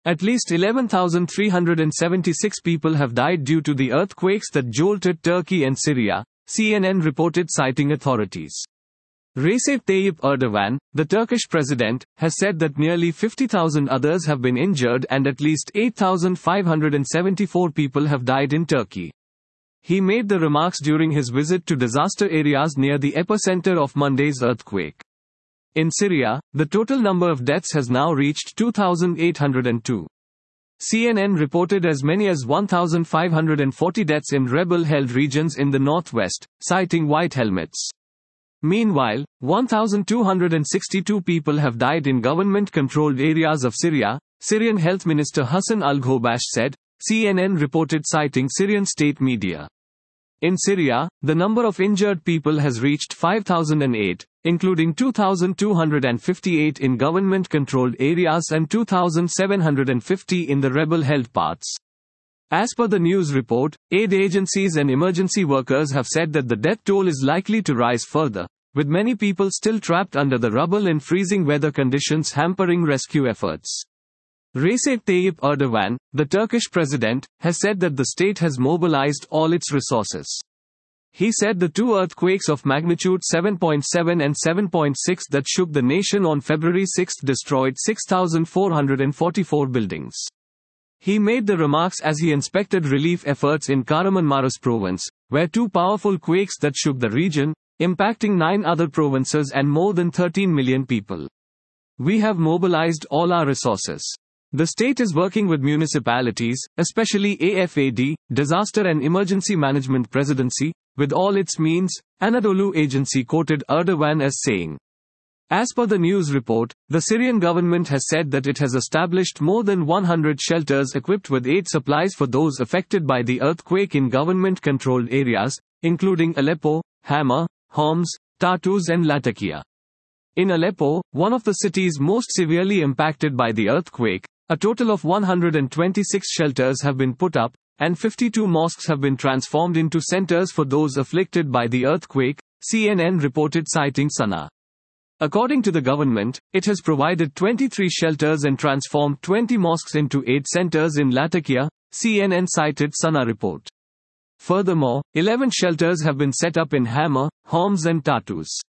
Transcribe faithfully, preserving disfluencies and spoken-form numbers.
At least eleven thousand three hundred seventy-six people have died due to the earthquakes that jolted Turkey and Syria, C N N reported citing authorities. Recep Tayyip Erdogan, the Turkish president, has said that nearly fifty thousand others have been injured and at least eight thousand five hundred seventy-four people have died in Turkey. He made the remarks during his visit to disaster areas near the epicenter of Monday's earthquake. In Syria, the total number of deaths has now reached two thousand eight hundred two. C N N reported as many as one thousand five hundred forty deaths in rebel-held regions in the northwest, citing white helmets. Meanwhile, one thousand two hundred sixty-two people have died in government-controlled areas of Syria, Syrian Health Minister Hassan al-Ghobash said, C N N reported citing Syrian state media. In Syria, the number of injured people has reached five thousand eight, including two thousand two hundred fifty-eight in government-controlled areas and two thousand seven hundred fifty in the rebel-held parts. As per the news report, aid agencies and emergency workers have said that the death toll is likely to rise further, with many people still trapped under the rubble in freezing weather conditions hampering rescue efforts. Recep Tayyip Erdogan, the Turkish president, has said that the state has mobilized all its resources. He said the two earthquakes of magnitude seven point seven and seven point six that shook the nation on February sixth destroyed six thousand four hundred forty-four buildings. He made the remarks as he inspected relief efforts in Kahramanmaraş province, where two powerful quakes that shook the region, impacting nine other provinces and more than thirteen million people. We have mobilized all our resources. The state is working with municipalities, especially A F A D, Disaster and Emergency Management Presidency, with all its means, Anadolu agency quoted Erdogan as saying. As per the news report, the Syrian government has said that it has established more than one hundred shelters equipped with aid supplies for those affected by the earthquake in government-controlled areas, including Aleppo, Hama, Homs, Tartus and Latakia. In Aleppo, one of the cities most severely impacted by the earthquake, a total of one hundred twenty-six shelters have been put up, and fifty-two mosques have been transformed into centers for those afflicted by the earthquake, C N N reported citing Sana. According to the government, it has provided twenty-three shelters and transformed twenty mosques into aid centers in Latakia, C N N cited Sana report. Furthermore, eleven shelters have been set up in Hama, Homs and Tartus.